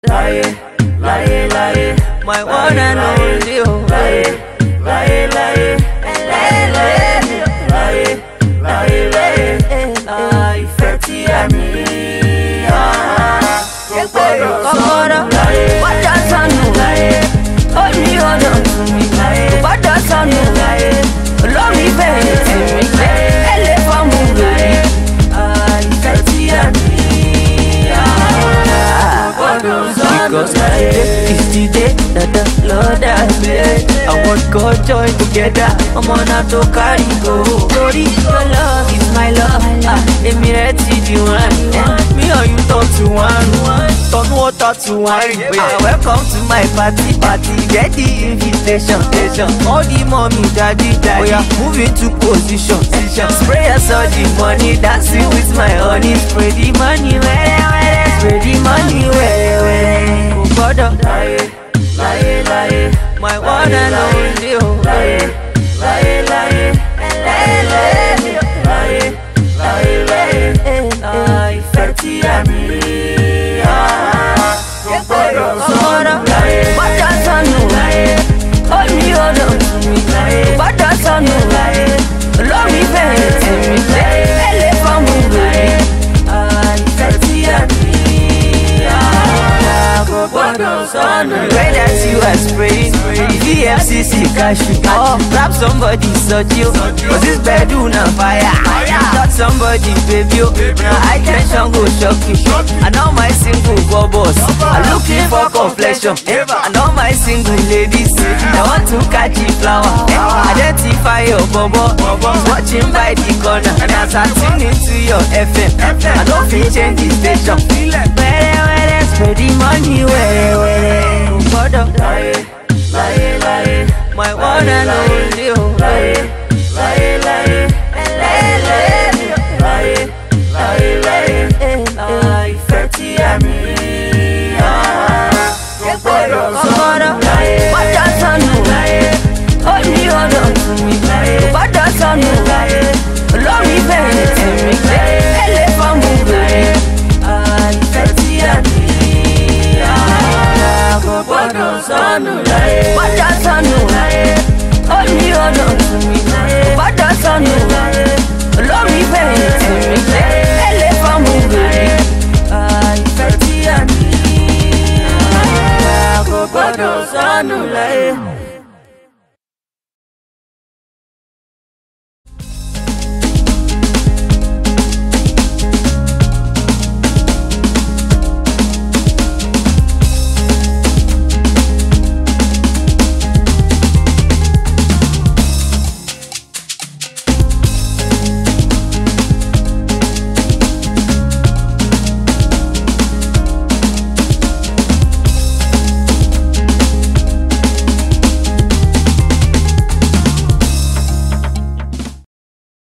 Láyé, láyé, láyé, my one and only. Láyé, láyé, láyé, láyé, láyé, láyé, láyé, ìfẹ́ tí a ní. Kọ́kọ́rọ́, bàdá sànù, ó ní ọ̀nà tún mi. Bàdá sànù, olómi bẹ̀rẹ̀ tì mí. Ẹlẹ́ fọ́ọ̀mù lórí, ìfẹ́ tí a ní. Because today is the day that the Lord has made. I want God join together. I'm on a to carry go. Glory, your love is my love. Emi ready the one. Me or you talk to one. Turn water to wine. Welcome to my party. Get the invitation. All the mommy, daddy. We are moving to position. Spray us all the money. Dancing with my honey. Spray the money. Spray the money. Láyé, láyé, láyé, my one and only. Láyé, láyé, láyé, láyé, láyé, láyé, láyé, ìfẹ́ tí a ní. Kọ́kọ́rọ́, bàdá sànù, ó ní ọ̀nà tún mi. Bàdá sànù, olómi bẹ̀rẹ̀ tì mí. Ẹlẹ́ fọ́ọ̀mù lórí, ìfẹ́ tí a ní. The way that you are spraying, VFCC cash you. Grab somebody, you. Cause this bedroom on fire. Touch somebody, baby. Now I tension go shock you. I know my single bubbles are looking for complexion. I know my single ladies, I want to catch the flower. Identify your bubble, watching by the corner. And as I tune into your FM, I don't feel change the station. Where, spread the money, where. Láyé, láyé, láyé, my one and only. Láyé, láyé, láyé, láyé, láyé, láyé, láyé, ìfẹ́ tí a ní. Kọ́kọ́rọ́, bàdá sànù, ó ní ọ̀nà tún mi. Bàdá sànù, olómi bẹ̀rẹ̀ tì mí. Ẹlẹ́ fọ́ọ̀mù lórí, ìfẹ́ tí a ní. Bàdá sànù, ó ní ọ̀nà tún mi. Bàdá sànù, olómi bẹ̀rẹ̀ tì mí. Ẹlẹ́ fọ́ọ̀mù lórí, ìfẹ́ tí a ní. Bàdá sànù, láyé.